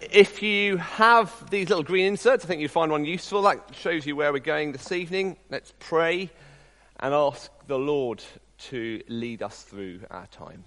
if you have these little green inserts, I think you'll find one useful. That shows you where we're going this evening. Let's pray and ask the Lord to lead us through our time.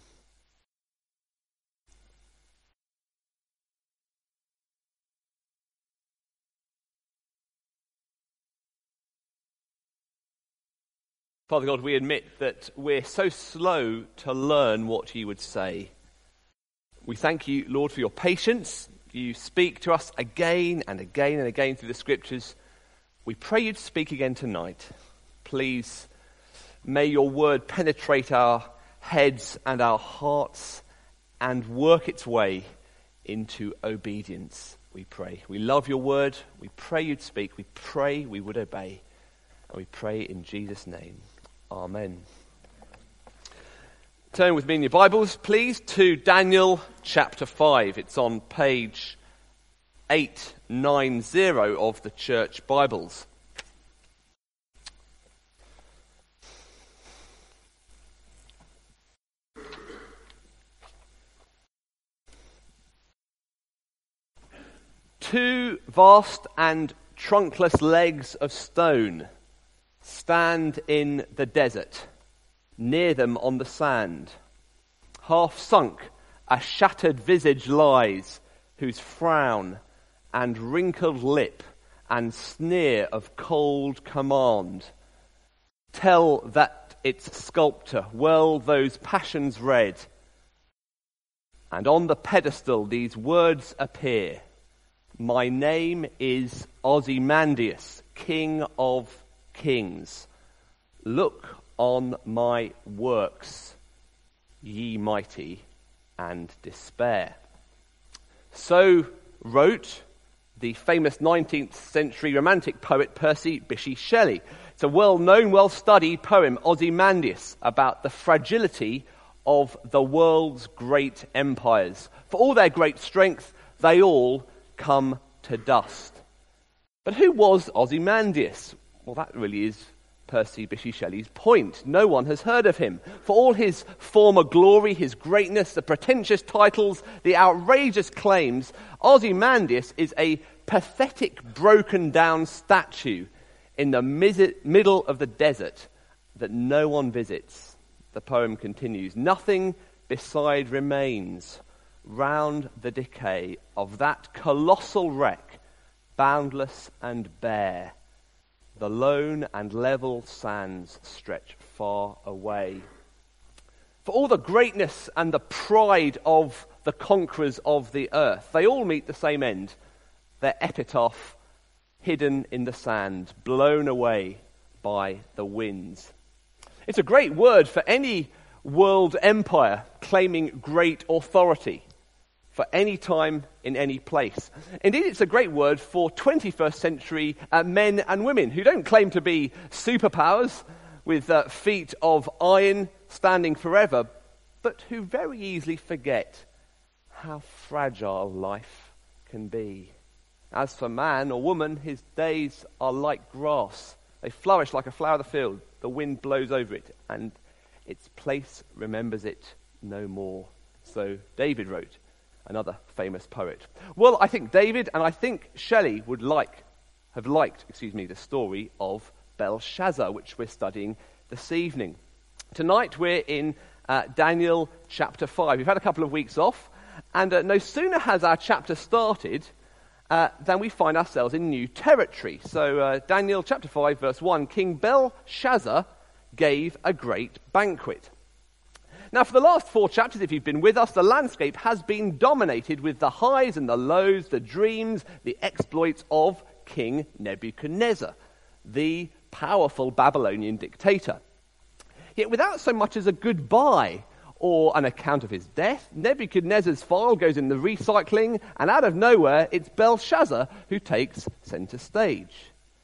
Father God, we admit that we're so slow to learn what you would say. We thank you, Lord, for your patience. You speak to us again and again and again through the scriptures. We pray you to speak again tonight. Please, may your word penetrate our heads and our hearts and work its way into obedience, we pray. We love your word. We pray you'd speak. We pray we would obey. And we pray in Jesus' name. Amen. Turn with me in your Bibles, please, to Daniel chapter 5. It's on page 890 of the church Bibles. Two vast and trunkless legs of stone stand in the desert. Near them on the sand, half sunk, a shattered visage lies, whose frown and wrinkled lip and sneer of cold command tell that its sculptor well those passions read. And on the pedestal these words appear: My name is Ozymandias, King of Kings. Look on my works, ye mighty, and despair. So wrote the famous 19th century romantic poet Percy Bysshe Shelley. It's a well-known, well-studied poem, Ozymandias, about the fragility of the world's great empires. For all their great strength, they all come to dust. But who was Ozymandias? Well, that really is Percy Bysshe Shelley's point. No one has heard of him. For all his former glory, his greatness, the pretentious titles, the outrageous claims, Ozymandias is a pathetic, broken-down statue in the middle of the desert that no one visits. The poem continues: Nothing beside remains round the decay of that colossal wreck, boundless and bare. The lone and level sands stretch far away. For all the greatness and the pride of the conquerors of the earth, they all meet the same end: their epitaph hidden in the sand, blown away by the winds. It's a great word for any world empire claiming great authority, for any time, in any place. Indeed, it's a great word for 21st century men and women who don't claim to be superpowers with feet of iron standing forever, but who very easily forget how fragile life can be. As for man or woman, his days are like grass. They flourish like a flower of the field. The wind blows over it, and its place remembers it no more. So David wrote, another famous poet. Well, I think David and I think Shelley would have liked the story of Belshazzar, which we're studying this evening. Tonight we're in Daniel chapter 5. We've had a couple of weeks off, and no sooner has our chapter started than we find ourselves in new territory. So Daniel chapter 5 verse 1, King Belshazzar gave a great banquet. Now, for the last 4 chapters, if you've been with us, the landscape has been dominated with the highs and the lows, the dreams, the exploits of King Nebuchadnezzar, the powerful Babylonian dictator. Yet without so much as a goodbye or an account of his death, Nebuchadnezzar's file goes in the recycling, and out of nowhere, it's Belshazzar who takes center stage.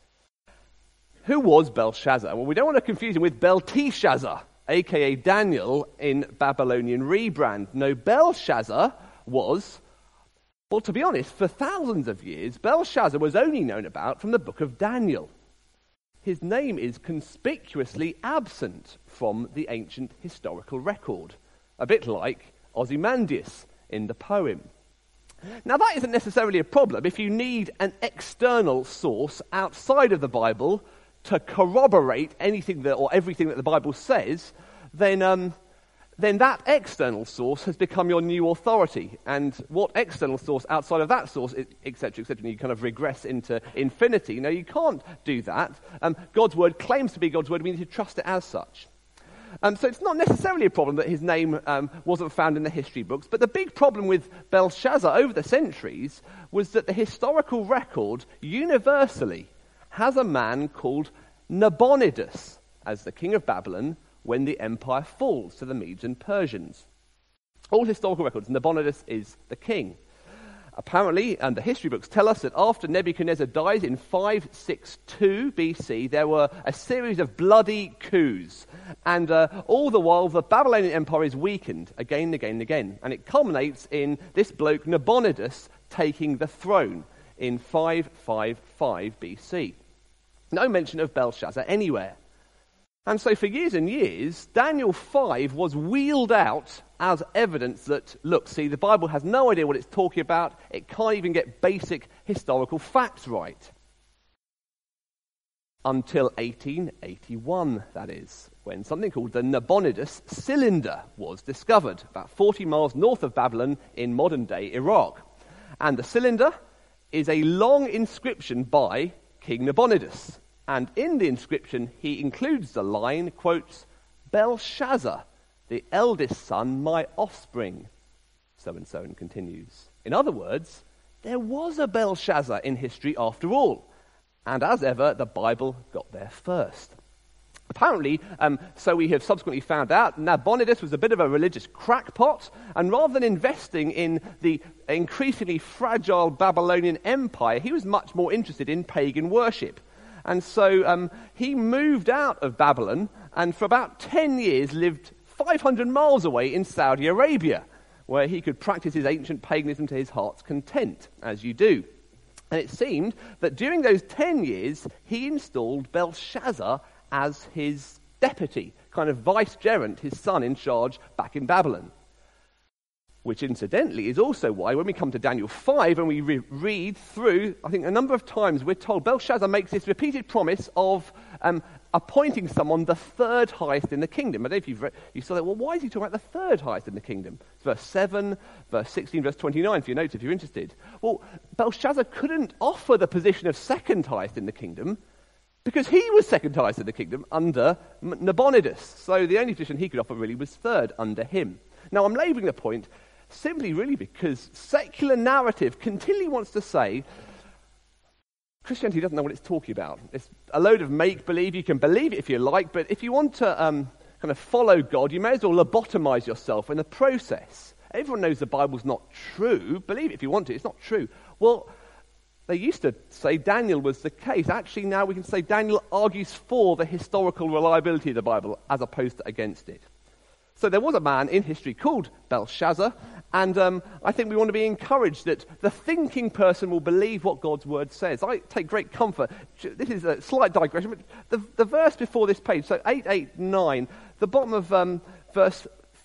Who was Belshazzar? Well, we don't want to confuse him with Belteshazzar, a.k.a. Daniel in Babylonian rebrand. No, Belshazzar was, well, to be honest, for thousands of years, Belshazzar was only known about from the book of Daniel. His name is conspicuously absent from the ancient historical record, a bit like Ozymandias in the poem. Now, that isn't necessarily a problem. If you need an external source outside of the Bible to corroborate anything that, or everything that the Bible says, then that external source has become your new authority. And what external source outside of that source, etc., etc., and you kind of regress into infinity. No, you can't do that. God's word claims to be God's word. We need to trust it as such. So it's not necessarily a problem that his name wasn't found in the history books, but the big problem with Belshazzar over the centuries was that the historical record universally has a man called Nabonidus as the king of Babylon when the empire falls to the Medes and Persians. All historical records, Nabonidus is the king. Apparently, and the history books tell us that after Nebuchadnezzar dies in 562 BC, there were a series of bloody coups. And all the while, the Babylonian Empire is weakened again and again and again. And it culminates in this bloke, Nabonidus, taking the throne in 555 BC. No mention of Belshazzar anywhere. And so for years and years, Daniel 5 was wheeled out as evidence that, look, see, the Bible has no idea what it's talking about. It can't even get basic historical facts right. Until 1881, that is, when something called the Nabonidus cylinder was discovered, about 40 miles north of Babylon in modern-day Iraq. And the cylinder is a long inscription by King Nabonidus. And in the inscription, he includes the line, quotes, Belshazzar, the eldest son, my offspring. So-and-so and continues. In other words, there was a Belshazzar in history after all. And as ever, the Bible got there first. Apparently, so we have subsequently found out, Nabonidus was a bit of a religious crackpot, and rather than investing in the increasingly fragile Babylonian Empire, he was much more interested in pagan worship. And so he moved out of Babylon and for about 10 years lived 500 miles away in Saudi Arabia, where he could practice his ancient paganism to his heart's content, as you do. And it seemed that during those 10 years, he installed Belshazzar as his deputy, kind of vicegerent, his son in charge back in Babylon. Which incidentally is also why when we come to Daniel 5 and we read through, I think a number of times we're told Belshazzar makes this repeated promise of appointing someone the third highest in the kingdom. I don't know if you saw that. Well, why is he talking about the third highest in the kingdom? It's verse 7, verse 16, verse 29 for your notes if you're interested. Well, Belshazzar couldn't offer the position of second highest in the kingdom because he was second highest in the kingdom under Nabonidus. So the only position he could offer really was third under him. Now, I'm labouring the point simply really because secular narrative continually wants to say Christianity doesn't know what it's talking about. It's a load of make-believe. You can believe it if you like, but if you want to kind of follow God, you may as well lobotomize yourself in the process. Everyone knows the Bible's not true. Believe it if you want to. It's not true. Well, they used to say Daniel was the case. Actually, now we can say Daniel argues for the historical reliability of the Bible as opposed to against it. So there was a man in history called Belshazzar, and I think we want to be encouraged that the thinking person will believe what God's word says. I take great comfort. This is a slight digression, but the verse before this page, so 889, the bottom of verse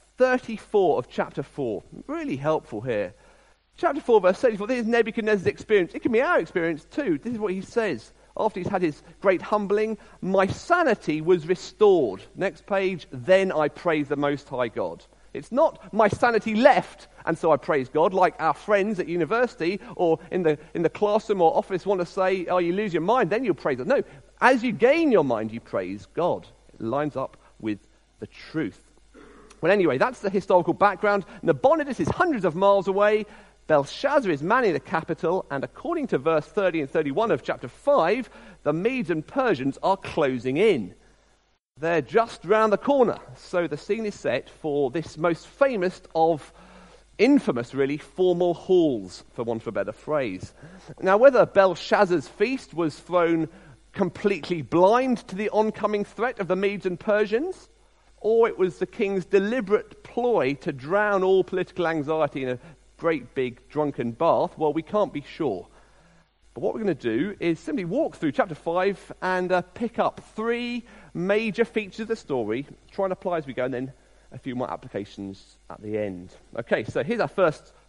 34 of chapter 4, really helpful here. Chapter 4, verse 34, this is Nebuchadnezzar's experience. It can be our experience too. This is what he says. After he's had his great humbling, my sanity was restored. Next page, then I praise the Most High God. It's not my sanity left, and so I praise God, like our friends at university or in the classroom or office want to say, oh, you lose your mind, then you'll praise God. No, as you gain your mind, you praise God. It lines up with the truth. Well, anyway, that's the historical background. Nabonidus is hundreds of miles away. Belshazzar is manning the capital, and according to verse 30 and 31 of chapter 5, the Medes and Persians are closing in. They're just round the corner. So the scene is set for this most famous of infamous, really, formal halls, for want of a better phrase. Now, whether Belshazzar's feast was thrown completely blind to the oncoming threat of the Medes and Persians, or it was the king's deliberate ploy to drown all political anxiety in a great big drunken bath, well, we can't be sure. But what we're going to do is simply walk through chapter 5 and pick up 3 major features of the story, try and apply as we go, and then a few more applications at the end. Okay, so here's our first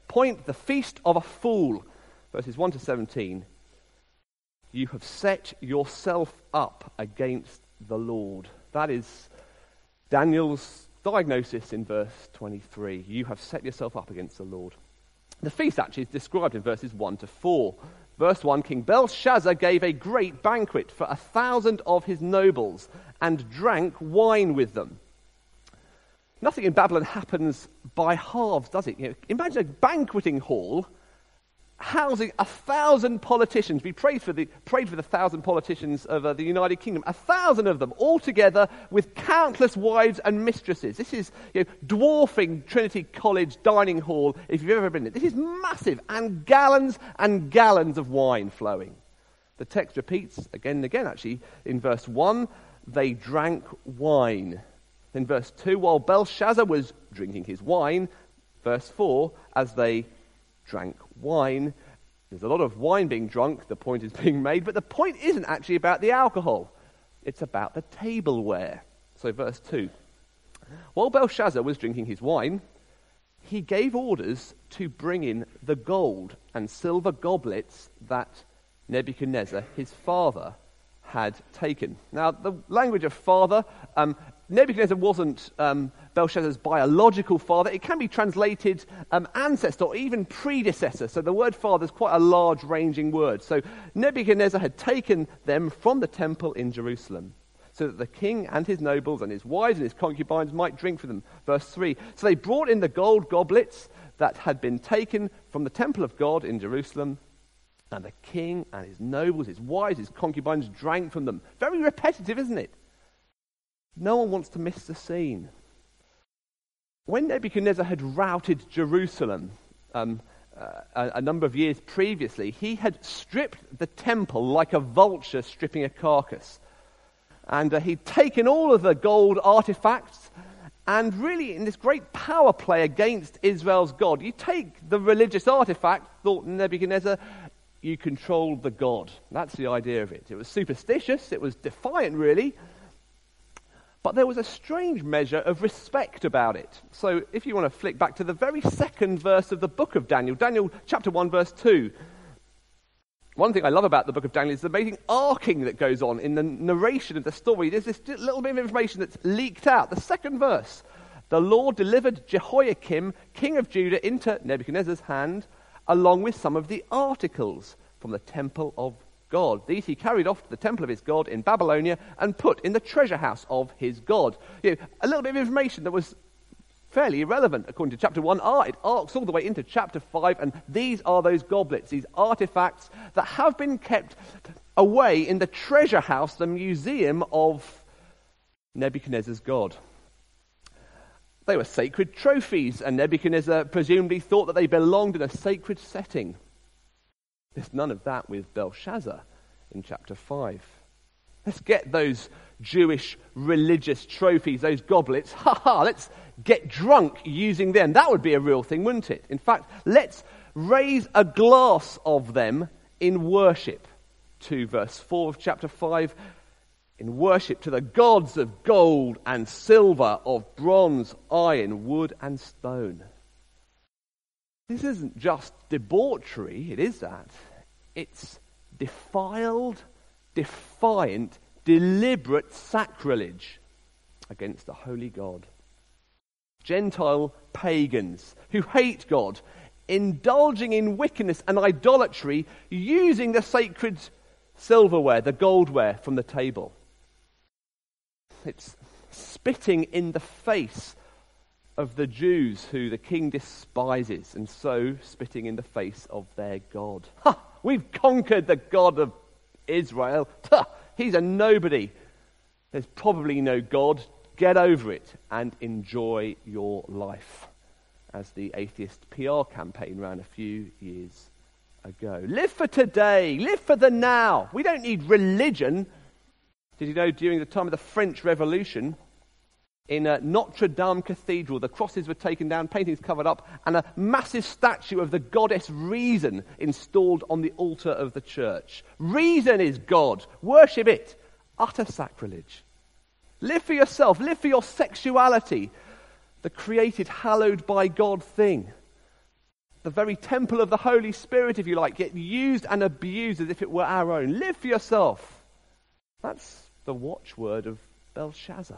point, the feast of a fool. Verses 1 to 17. You have set yourself up against the Lord. That is Daniel's diagnosis in verse 23. You have set yourself up against the Lord. The feast actually is described in verses 1 to 4. Verse 1, King Belshazzar gave a great banquet for 1,000 of his nobles and drank wine with them. Nothing in Babylon happens by halves, does it? Imagine a banqueting hall housing 1,000 politicians. We prayed for the 1,000 politicians of the United Kingdom. 1,000 of them, all together with countless wives and mistresses. This is dwarfing Trinity College dining hall, if you've ever been there. This is massive, and gallons of wine flowing. The text repeats again and again, actually. In verse 1, they drank wine. In verse 2, while Belshazzar was drinking his wine. Verse 4, as they drank wine. There's a lot of wine being drunk, the point is being made, but the point isn't actually about the alcohol. It's about the tableware. So verse 2. While Belshazzar was drinking his wine, he gave orders to bring in the gold and silver goblets that Nebuchadnezzar, his father, had taken. Now, the language of father, Nebuchadnezzar wasn't Belshazzar's biological father. It can be translated ancestor or even predecessor. So the word father is quite a large-ranging word. So Nebuchadnezzar had taken them from the temple in Jerusalem so that the king and his nobles and his wives and his concubines might drink for them. Verse 3, so they brought in the gold goblets that had been taken from the temple of God in Jerusalem, and the king and his nobles, his wives, his concubines drank from them. Very repetitive, isn't it? No one wants to miss the scene. When Nebuchadnezzar had routed Jerusalem a number of years previously, he had stripped the temple like a vulture stripping a carcass. And he'd taken all of the gold artifacts, and really in this great power play against Israel's God, you take the religious artifact, thought Nebuchadnezzar, you control the God. That's the idea of it. It was superstitious, it was defiant really, but there was a strange measure of respect about it. So if you want to flick back to the very second verse of the book of Daniel, Daniel chapter 1 verse 2. One thing I love about the book of Daniel is the amazing arcing that goes on in the narration of the story. There's this little bit of information that's leaked out. The second verse, the Lord delivered Jehoiakim, king of Judah, into Nebuchadnezzar's hand, along with some of the articles from the temple of God. These he carried off to the temple of his God in Babylonia and put in the treasure house of his God. A little bit of information that was fairly irrelevant according to chapter 1. It arcs all the way into chapter 5, and these are those goblets, these artifacts that have been kept away in the treasure house, the museum of Nebuchadnezzar's God. They were sacred trophies, and Nebuchadnezzar presumably thought that they belonged in a sacred setting. There's none of that with Belshazzar in chapter 5. Let's get those Jewish religious trophies, those goblets. Let's get drunk using them. That would be a real thing, wouldn't it? In fact, let's raise a glass of them in worship. To verse 4 of chapter 5. In worship to the gods of gold and silver, of bronze, iron, wood, and stone. This isn't just debauchery, it is that. It's defiled, defiant, deliberate sacrilege against the holy God. Gentile pagans who hate God, indulging in wickedness and idolatry, using the sacred silverware, the goldware from the table. It's spitting in the face of the Jews who the king despises, and so spitting in the face of their God. We've conquered the God of Israel. He's a nobody. There's probably no God. Get over it and enjoy your life. As the atheist PR campaign ran a few years ago. Live for today. Live for the now. We don't need religion. Did you know during the time of the French Revolution, in Notre Dame Cathedral, the crosses were taken down, paintings covered up, and a massive statue of the goddess Reason installed on the altar of the church. Reason is God. Worship it. Utter sacrilege. Live for yourself. Live for your sexuality. The created, hallowed by God thing. the very temple of the Holy Spirit, if you like, get used and abused as if it were our own. Live for yourself. That's the watchword of Belshazzar.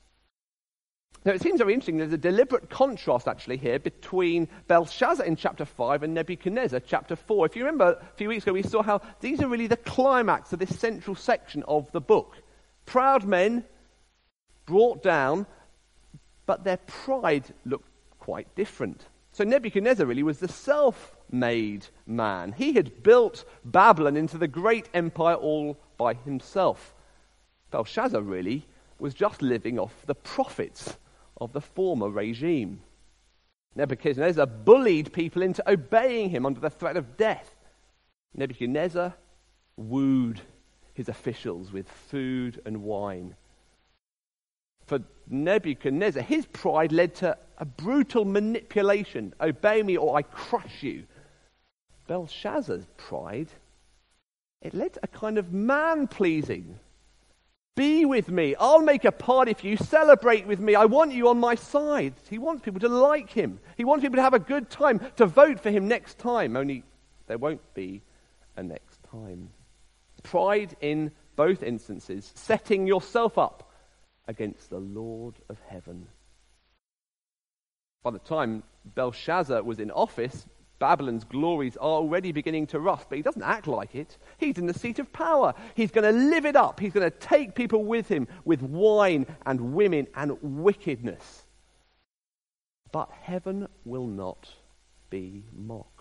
Now, it seems very interesting. There's a deliberate contrast, actually, here between Belshazzar in chapter 5 and Nebuchadnezzar, chapter 4. If you remember, a few weeks ago, we saw how these are really the climax of this central section of the book. Proud men brought down, but their pride looked quite different. So Nebuchadnezzar really was the self-made man. He had built Babylon into the great empire all by himself. Belshazzar really was just living off the profits of the former regime. Nebuchadnezzar bullied people into obeying him under the threat of death. Nebuchadnezzar wooed his officials with food and wine. For Nebuchadnezzar, his pride led to a brutal manipulation. Obey me or I crush you. Belshazzar's pride, it led to a kind of man-pleasing. Be with me. I'll make a party for you. Celebrate with me. I want you on my side. He wants people to like him. He wants people to have a good time, to vote for him next time. Only there won't be a next time. Pride in both instances, setting yourself up against the Lord of heaven. By the time Belshazzar was in office, Babylon's glories are already beginning to rust, but he doesn't act like it. He's in the seat of power. He's going to live it up. He's going to take people with him with wine and women and wickedness. But heaven will not be mocked.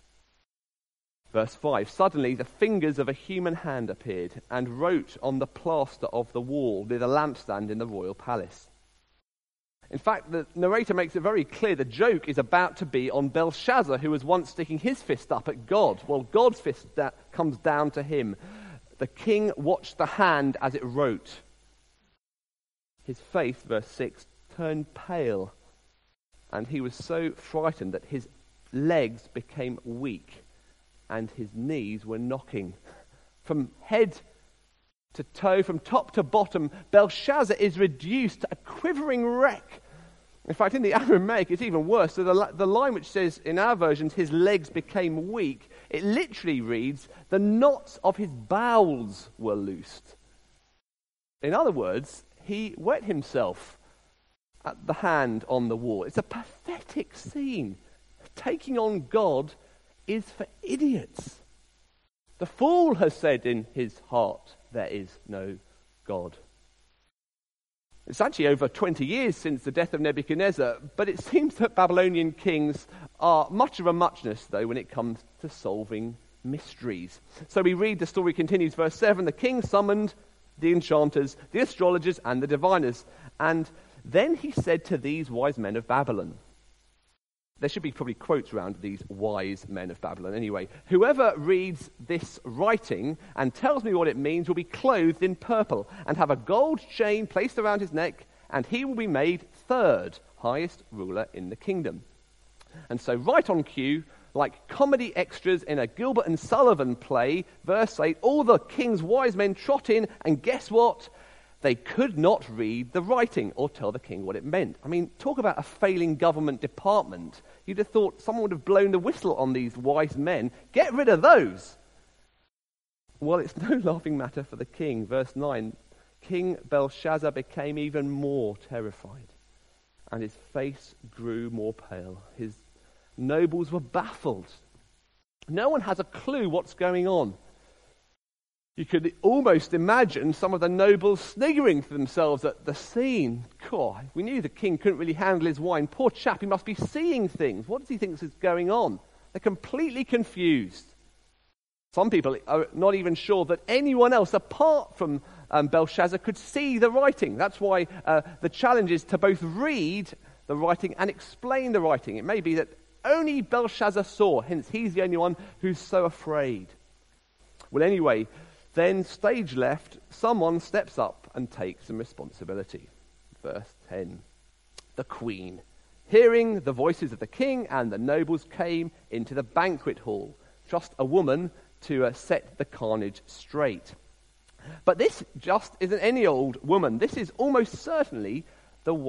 Verse 5, suddenly the fingers of a human hand appeared and wrote on the plaster of the wall near the lampstand in the royal palace. In fact, the narrator makes it very clear the joke is about to be on Belshazzar, who was once sticking his fist up at God. Well, God's fist comes down to him. The king watched the hand as it wrote. His face, verse 6, turned pale, and he was so frightened that his legs became weak and his knees were knocking. From head to toe, from top to bottom, Belshazzar is reduced to a quivering wreck. In fact, in the Aramaic, it's even worse. So the line which says in our versions, his legs became weak, it literally reads, the knots of his bowels were loosed. In other words, he wet himself at the hand on the wall. It's a pathetic scene. Taking on God is for idiots. The fool has said in his heart, there is no God. It's actually over 20 years since the death of Nebuchadnezzar, but it seems that Babylonian kings are much of a muchness, though, when it comes to solving mysteries. So we read, the story continues, verse 7, the king summoned the enchanters, the astrologers, and the diviners, and then he said to these wise men of Babylon, there should be probably quotes around these wise men of Babylon anyway. Whoever reads this writing and tells me what it means will be clothed in purple and have a gold chain placed around his neck, and he will be made third highest ruler in the kingdom. And so right on cue, like comedy extras in a Gilbert and Sullivan play, verse 8, all the king's wise men trot in, and guess what? They could not read the writing or tell the king what it meant. I mean, talk about a failing government department. You'd have thought someone would have blown the whistle on these wise men. Get rid of those. Well, it's no laughing matter for the king. Verse 9, King Belshazzar became even more terrified, and his face grew more pale. His nobles were baffled. No one has a clue what's going on. You could almost imagine some of the nobles sniggering to themselves at the scene. God, we knew the king couldn't really handle his wine. Poor chap, he must be seeing things. What does he think is going on? They're completely confused. Some people are not even sure that anyone else apart from Belshazzar could see the writing. That's why the challenge is to both read the writing and explain the writing. It may be that only Belshazzar saw, hence he's the only one who's so afraid. Well, anyway, then, stage left, someone steps up and takes some responsibility. Verse 10. The queen, hearing the voices of the king and the nobles, came into the banquet hall. Just a woman to set the carnage straight. But this just isn't any old woman. This is almost certainly the wife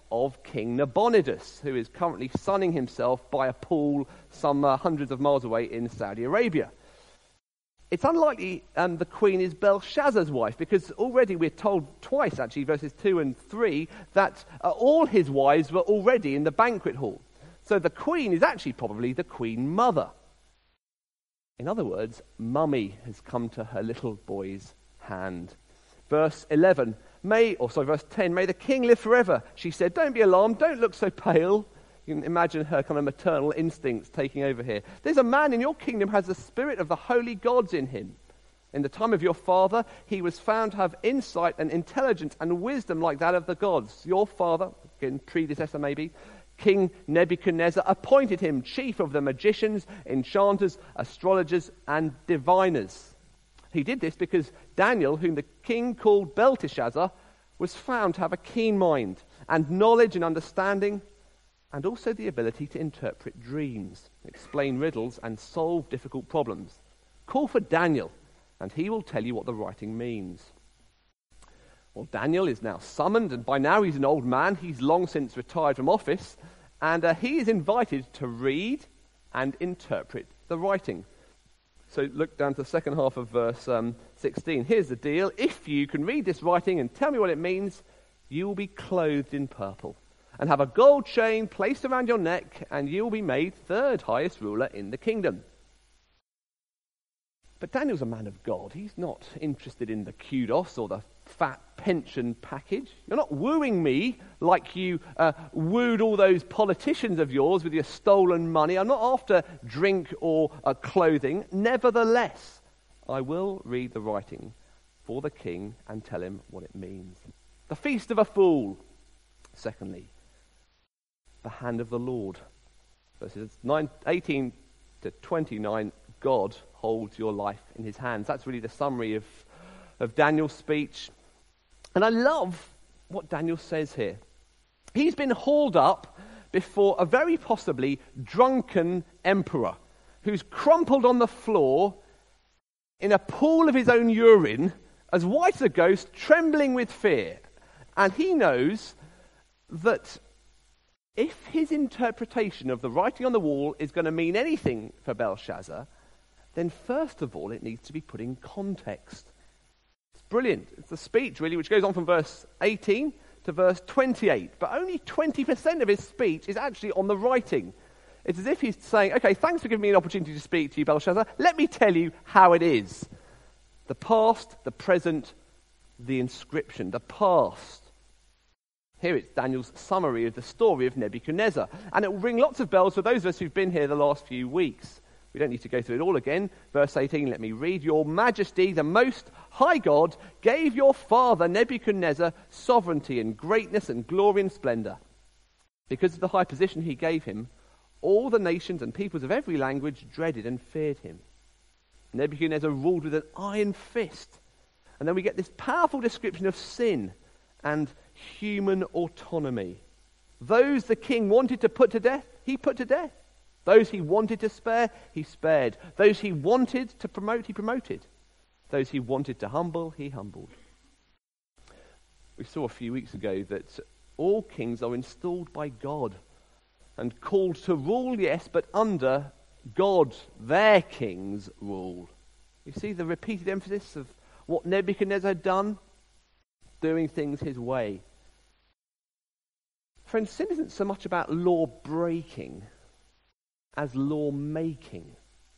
of King Nabonidus, who is currently sunning himself by a pool some hundreds of miles away in Saudi Arabia. It's unlikely the queen is Belshazzar's wife, because already we're told twice, actually, verses 2 and 3, that all his wives were already in the banquet hall. So the queen is actually probably the queen mother. In other words, mummy has come to her little boy's hand. Verse 11, verse 10, may the king live forever. She said, don't be alarmed, don't look so pale. You can imagine her kind of maternal instincts taking over here. There's a man in your kingdom who has the spirit of the holy gods in him. In the time of your father, he was found to have insight and intelligence and wisdom like that of the gods. Your father, again, predecessor maybe, King Nebuchadnezzar, appointed him chief of the magicians, enchanters, astrologers, and diviners. He did this because Daniel, whom the king called Belteshazzar, was found to have a keen mind and knowledge and understanding, and also the ability to interpret dreams, explain riddles, and solve difficult problems. Call for Daniel, and he will tell you what the writing means. Well, Daniel is now summoned, and by now he's an old man. He's long since retired from office, and he is invited to read and interpret the writing. So look down to the second half of verse 16. Here's the deal. If you can read this writing and tell me what it means, you will be clothed in purple and have a gold chain placed around your neck, and you will be made third highest ruler in the kingdom. But Daniel's a man of God. He's not interested in the kudos or the fat pension package. You're not wooing me like you wooed all those politicians of yours with your stolen money. I'm not after drink or clothing. Nevertheless, I will read the writing for the king and tell him what it means. The feast of a fool. Secondly, the hand of the Lord. Verses 18 to 29, God holds your life in his hands. That's really the summary of Daniel's speech. And I love what Daniel says here. He's been hauled up before a very possibly drunken emperor who's crumpled on the floor in a pool of his own urine, as white as a ghost, trembling with fear. And he knows that if his interpretation of the writing on the wall is going to mean anything for Belshazzar, then first of all it needs to be put in context. It's brilliant. It's the speech, really, which goes on from verse 18 to verse 28. But only 20% of his speech is actually on the writing. It's as if he's saying, okay, thanks for giving me an opportunity to speak to you, Belshazzar. Let me tell you how it is. The past, the present, the inscription. The past. Here it's Daniel's summary of the story of Nebuchadnezzar. And it will ring lots of bells for those of us who've been here the last few weeks. We don't need to go through it all again. Verse 18, let me read. Your Majesty, the Most High God, gave your father Nebuchadnezzar sovereignty and greatness and glory and splendor. Because of the high position he gave him, all the nations and peoples of every language dreaded and feared him. Nebuchadnezzar ruled with an iron fist. And then we get this powerful description of sin and human autonomy. Those the king wanted to put to death, he put to death. Those he wanted to spare, he spared. Those he wanted to promote, he promoted. Those he wanted to humble, he humbled. We saw a few weeks ago that all kings are installed by God and called to rule, yes, but under God, their king's rule. You see the repeated emphasis of what Nebuchadnezzar had done? Doing things his way. Friends, sin isn't so much about law breaking as law making.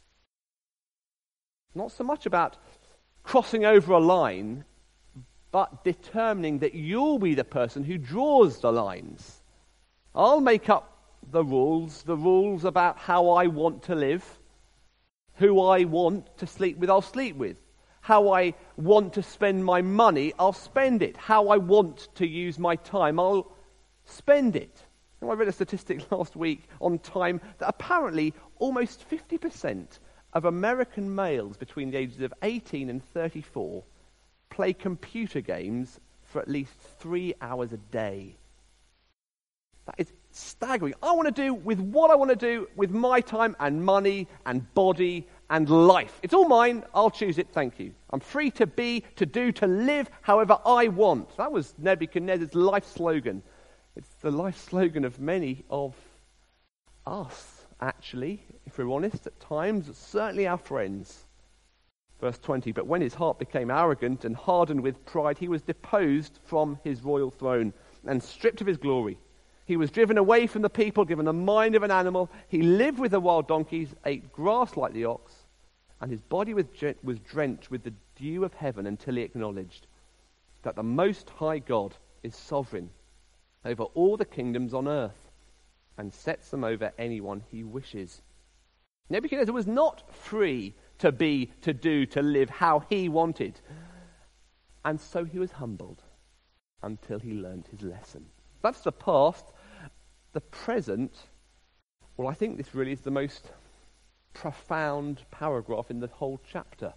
Not so much about crossing over a line, but determining that you'll be the person who draws the lines. I'll make up the rules about how I want to live, who I want to sleep with, I'll sleep with. How I want to spend my money, I'll spend it. How I want to use my time, I'll spend it. And I read a statistic last week on time that apparently almost 50% of American males between the ages of 18 and 34 play computer games for at least 3 hours a day. That is staggering. I want to do with what I want to do with my time and money and body and life. It's all mine. I'll choose it. Thank you. I'm free to be, to do, to live however I want. That was Nebuchadnezzar's life slogan. It's the life slogan of many of us, actually, if we're honest, at times, certainly our friends. Verse 20, but when his heart became arrogant and hardened with pride, he was deposed from his royal throne and stripped of his glory. He was driven away from the people, given the mind of an animal. He lived with the wild donkeys, ate grass like the ox, and his body was drenched with the dew of heaven until he acknowledged that the Most High God is sovereign over all the kingdoms on earth and sets them over anyone he wishes. Nebuchadnezzar was not free to be, to do, to live how he wanted. And so he was humbled until he learned his lesson. That's the past. The present, well, I think this really is the most profound paragraph in the whole chapter.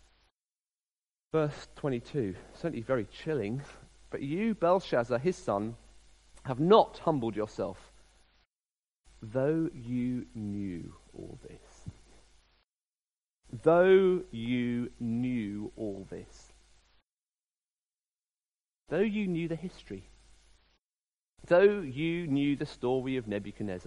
Verse 22, certainly very chilling. But you, Belshazzar, his son, have not humbled yourself, though you knew all this. Though you knew all this. Though you knew the history. Though you knew the story of Nebuchadnezzar.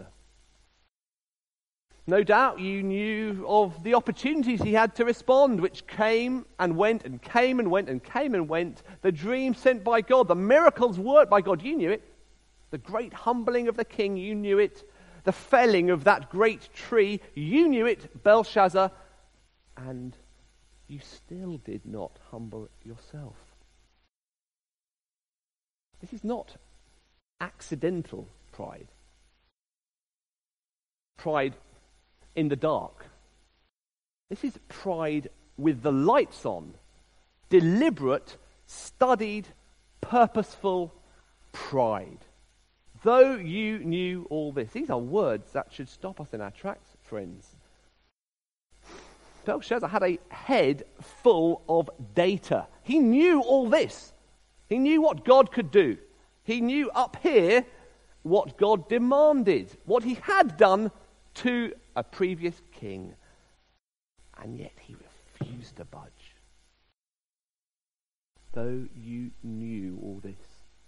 No doubt you knew of the opportunities he had to respond, which came and went and came and went and came and went. The dream sent by God, the miracles worked by God, you knew it. The great humbling of the king, you knew it. The felling of that great tree, you knew it, Belshazzar. And you still did not humble yourself. This is not accidental pride. Pride in the dark. This is pride with the lights on. Deliberate, studied, purposeful pride. Though you knew all this. These are words that should stop us in our tracks, friends. Belshazzar had a head full of data. He knew all this. He knew what God could do. He knew up here what God demanded, what he had done to a previous king. And yet he refused to budge. Though you knew all this.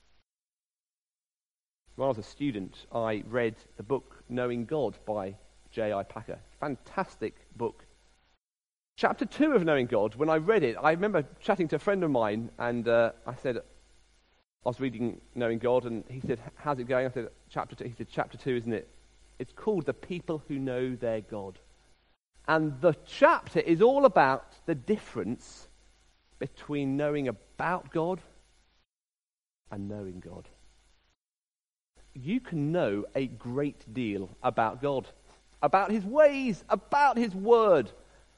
When I was a student, I read the book Knowing God by J.I. Packer. Fantastic book. Chapter 2 of Knowing God, when I read it, I remember chatting to a friend of mine, and I said, I was reading Knowing God, and he said, how's it going? I said, chapter 2. He said, chapter 2, isn't it? It's called The People Who Know Their God. And the chapter is all about the difference between knowing about God and knowing God. You can know a great deal about God, about his ways, about his word.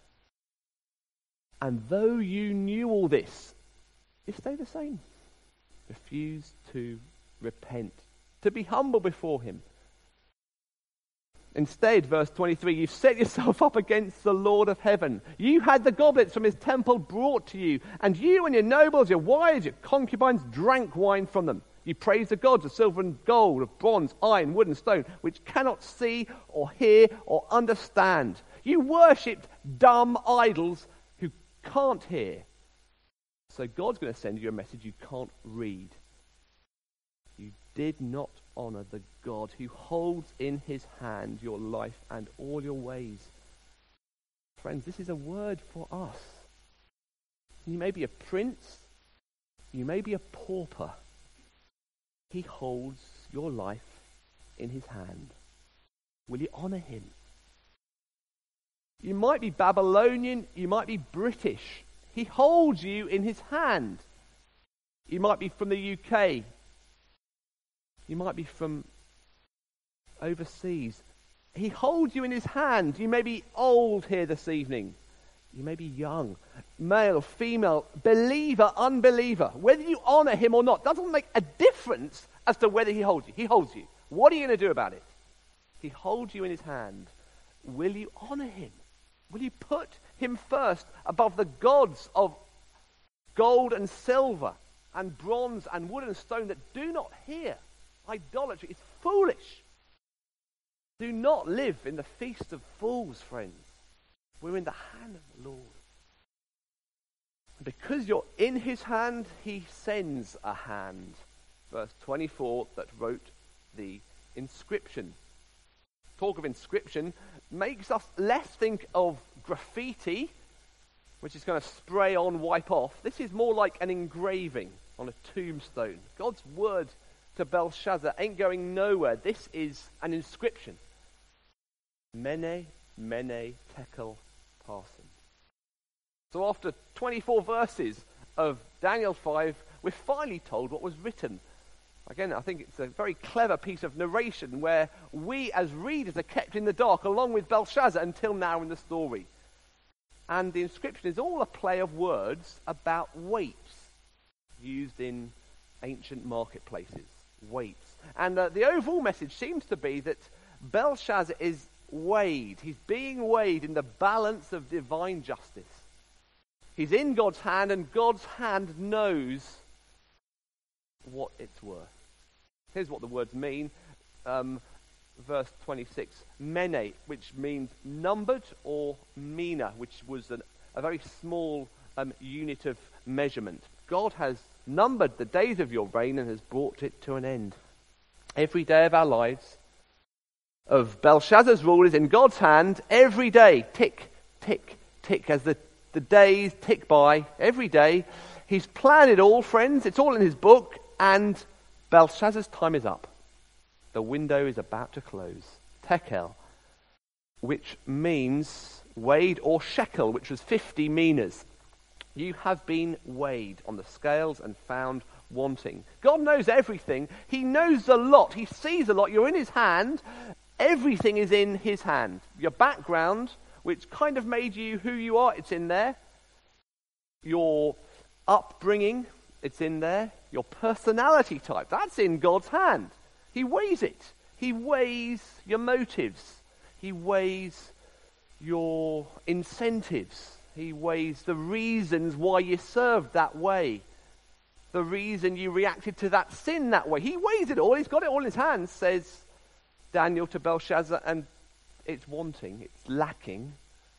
And though you knew all this, you stay the same. Refuse to repent, to be humble before him. Instead, verse 23, you've set yourself up against the Lord of heaven. You had the goblets from his temple brought to you, and you and your nobles, your wives, your concubines drank wine from them. You praised the gods of silver and gold, of bronze, iron, wood and stone, which cannot see or hear or understand. You worshipped dumb idols who can't hear. So God's going to send you a message you can't read. You did not honor the God who holds in his hand your life and all your ways. Friends, this is a word for us. You may be a prince. You may be a pauper. He holds your life in his hand. Will you honor him? You might be Babylonian. You might be British. He holds you in his hand. You might be from the UK. You might be from overseas. He holds you in his hand. You may be old here this evening. You may be young, male, female, believer, unbeliever. Whether you honor him or not doesn't make a difference as to whether he holds you. He holds you. What are you going to do about it? He holds you in his hand. Will you honor him? Will you put him first above the gods of gold and silver and bronze and wood and stone that do not hear? Idolatry is foolish. Do not live in the feast of fools, friends. We're in the hand of the Lord. And because you're in his hand, he sends a hand. verse 24, that wrote the inscription. Talk of inscription makes us less think of graffiti, which is going to spray on, wipe off. This is more like an engraving on a tombstone. God's word to Belshazzar ain't going nowhere. This is an inscription. Mene, Mene, Tekel, Parsin. So after 24 verses of Daniel 5, we're finally told what was written. Again, I think it's a very clever piece of narration where we as readers are kept in the dark along with Belshazzar until now in the story. And the inscription is all a play of words about weights used in ancient marketplaces. Weights. And the overall message seems to be that Belshazzar is weighed. He's being weighed in the balance of divine justice. He's in God's hand, and God's hand knows what it's worth. Here's what the words mean. Verse 26, Mene, which means numbered, or mina, which was a very small unit of measurement. God has numbered the days of your reign and has brought it to an end. Every day of our lives, of Belshazzar's rule, is in God's hand. Every day, tick, tick, tick, as the days tick by. Every day, he's planned it all, friends. It's all in his book, and Belshazzar's time is up. The window is about to close. Tekel, which means weighed, or shekel, which was 50 minas. You have been weighed on the scales and found wanting. God knows everything. He knows a lot. He sees a lot. You're in his hand. Everything is in his hand. Your background, which kind of made you who you are, it's in there. Your upbringing, it's in there. Your personality type, that's in God's hand. He weighs it. He weighs your motives. He weighs your incentives. He weighs the reasons why you served that way. The reason you reacted to that sin that way. He weighs it all. He's got it all in his hands, says Daniel to Belshazzar, and it's wanting, it's lacking.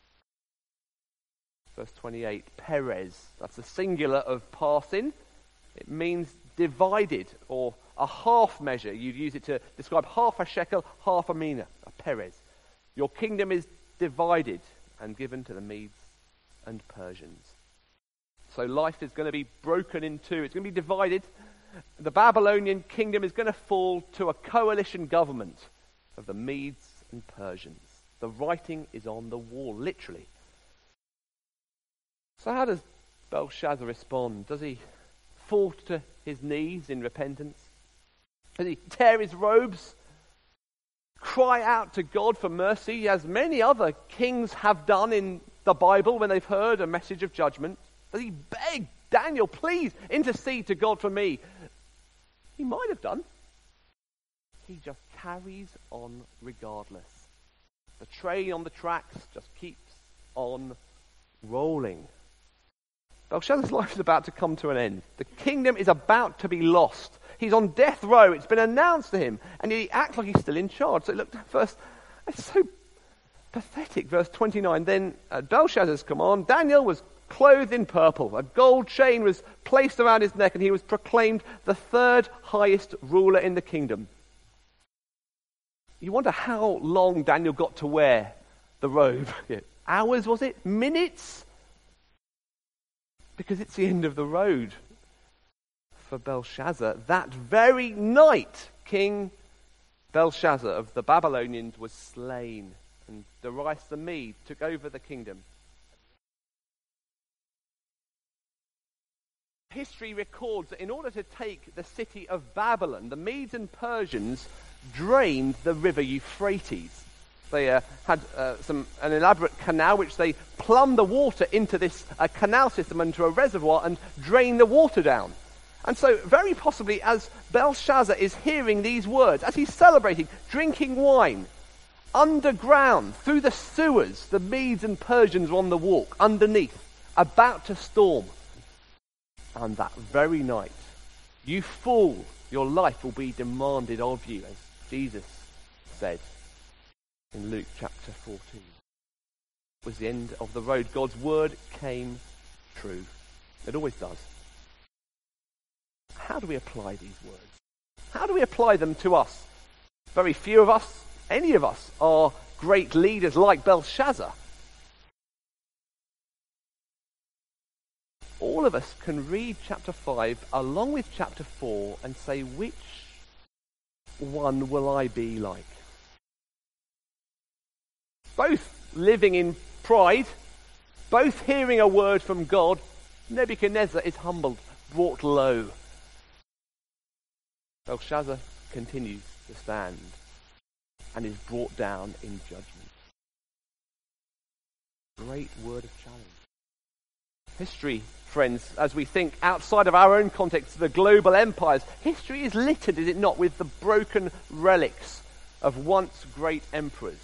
Verse 28, Perez. That's the singular of Parsin. It means divided, or a half measure. You'd use it to describe half a shekel, half a mina, a Perez. Your kingdom is divided and given to the Medes and Persians. So life is going to be broken in two. It's going to be divided. The Babylonian kingdom is going to fall to a coalition government of the Medes and Persians. The writing is on the wall, literally. So how does Belshazzar respond? Does he fall to his knees in repentance? Does he tear his robes, cry out to God for mercy, as many other kings have done in the Bible when they've heard a message of judgment? Does he beg, Daniel, please intercede to God for me? He might have done. He just carries on regardless. The train on the tracks just keeps on rolling. Belshazzar's life is about to come to an end. The kingdom is about to be lost. He's on death row. It's been announced to him. And he acts like he's still in charge. So look, first, it's so pathetic. Verse 29, then at Belshazzar's command, Daniel was clothed in purple. A gold chain was placed around his neck, and he was proclaimed the third highest ruler in the kingdom. You wonder how long Daniel got to wear the robe. Hours, was it? Minutes? Because it's the end of the road for Belshazzar. That very night, King Belshazzar of the Babylonians was slain, and Darius the Mede took over the kingdom. History records that in order to take the city of Babylon, the Medes and Persians drained the river Euphrates. They had an elaborate canal which they plumbed the water into this canal system, into a reservoir, and drained the water down. And so very possibly as Belshazzar is hearing these words, as he's celebrating, drinking wine, underground, through the sewers, the Medes and Persians were on the walk, underneath, about to storm. And that very night, you fool, your life will be demanded of you, as Jesus said in Luke chapter 14. It was the end of the road. God's word came true. It always does. How do we apply these words? How do we apply them to us? Very few of us, any of us, are great leaders like Belshazzar. All of us can read chapter 5 along with chapter 4 and say, which one will I be like? Both living in pride, both hearing a word from God. Nebuchadnezzar is humbled, brought low. Belshazzar continues to stand and is brought down in judgment. Great word of challenge. History, friends, as we think outside of our own context, the global empires, history is littered, is it not, with the broken relics of once great emperors.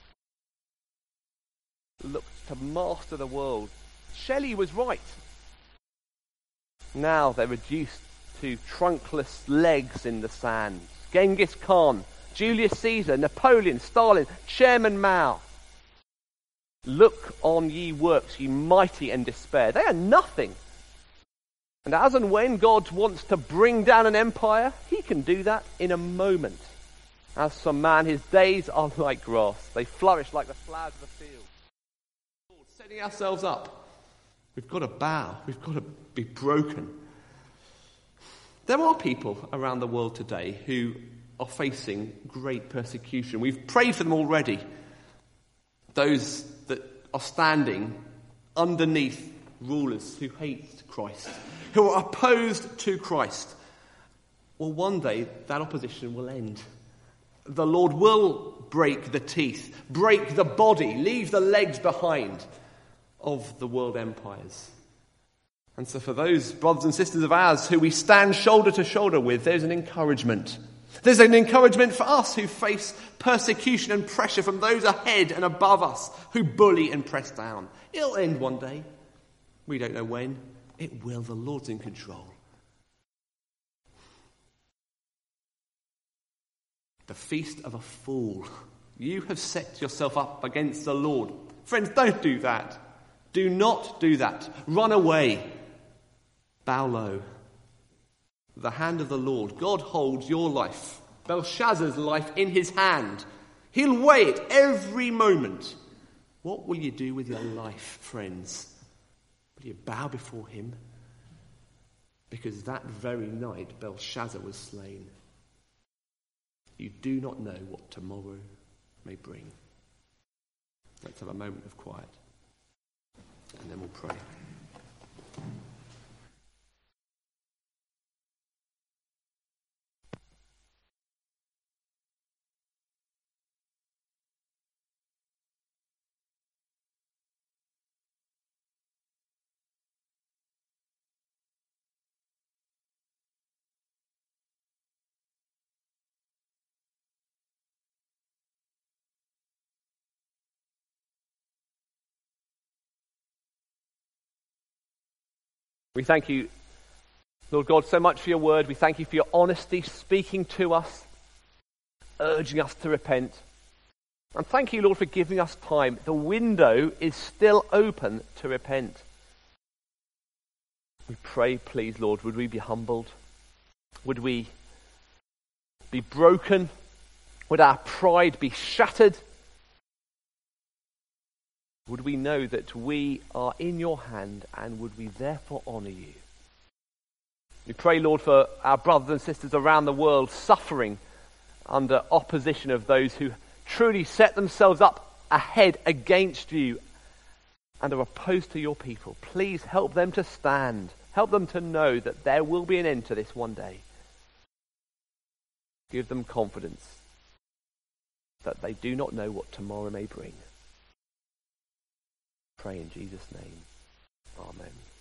Looked to master the world. Shelley was right. Now they're reduced to trunkless legs in the sand. Genghis Khan, Julius Caesar, Napoleon, Stalin, Chairman Mao. Look on ye works, ye mighty, and despair. They are nothing. And as and when God wants to bring down an empire, he can do that in a moment. As some man, his days are like grass. They flourish like the flowers of the field. Setting ourselves up. We've got to bow. We've got to be broken. There are people around the world today who are facing great persecution. We've prayed for them already. Those that are standing underneath rulers who hate Christ, who are opposed to Christ. Well, one day that opposition will end. The Lord will break the teeth, break the body, leave the legs behind of the world empires. And so for those brothers and sisters of ours who we stand shoulder to shoulder with, there's an encouragement. There's an encouragement for us who face persecution and pressure from those ahead and above us who bully and press down. It'll end one day. We don't know when. It will. The Lord's in control. The feast of a fool. You have set yourself up against the Lord. Friends, don't do that. Do not do that. Run away. Bow low. The hand of the Lord. God holds your life, Belshazzar's life, in his hand. He'll weigh it every moment. What will you do with your life, friends? Will you bow before him? Because that very night Belshazzar was slain. You do not know what tomorrow may bring. Let's have a moment of quiet. And then we'll pray. We thank you, Lord God, so much for your word. We thank you for your honesty, speaking to us, urging us to repent. And thank you, Lord, for giving us time. The window is still open to repent. We pray, please, Lord, would we be humbled? Would we be broken? Would our pride be shattered? Would we know that we are in your hand, and would we therefore honour you? We pray, Lord, for our brothers and sisters around the world suffering under opposition of those who truly set themselves up ahead against you and are opposed to your people. Please help them to stand. Help them to know that there will be an end to this one day. Give them confidence that they do not know what tomorrow may bring. Pray in Jesus' name. Amen.